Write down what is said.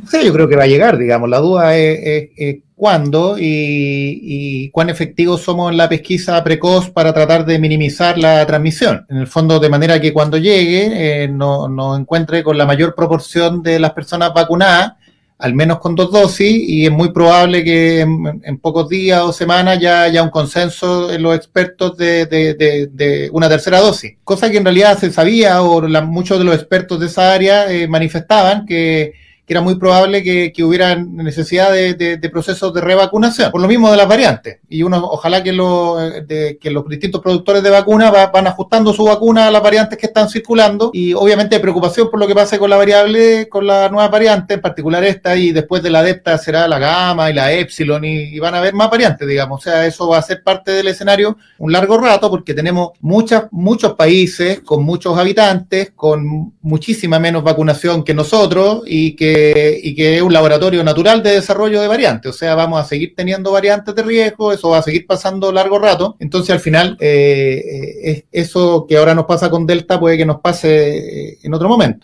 Sí, yo creo que va a llegar, digamos. La duda es cuándo y cuán efectivos somos en la pesquisa precoz para tratar de minimizar la transmisión. En el fondo, de manera que cuando llegue nos encuentre con la mayor proporción de las personas vacunadas, al menos con 2 dosis, y es muy probable que en pocos días o semanas ya haya un consenso en los expertos de una tercera dosis. Cosa que en realidad se sabía, o muchos de los expertos de esa área manifestaban que era muy probable que hubiera necesidad de procesos de revacunación, por lo mismo de las variantes. Y uno, ojalá que los distintos productores de vacunas van ajustando su vacuna a las variantes que están circulando, y obviamente hay preocupación por lo que pase con la variable, con la nueva variante, en particular esta, y después de la Delta será la Gamma y la Epsilon, y van a haber más variantes, digamos. O sea, eso va a ser parte del escenario un largo rato, porque tenemos muchos países con muchos habitantes, con muchísima menos vacunación que nosotros, y que es un laboratorio natural de desarrollo de variantes. O sea, vamos a seguir teniendo variantes de riesgo, eso va a seguir pasando largo rato. Entonces, al final, eso que ahora nos pasa con Delta puede que nos pase en otro momento.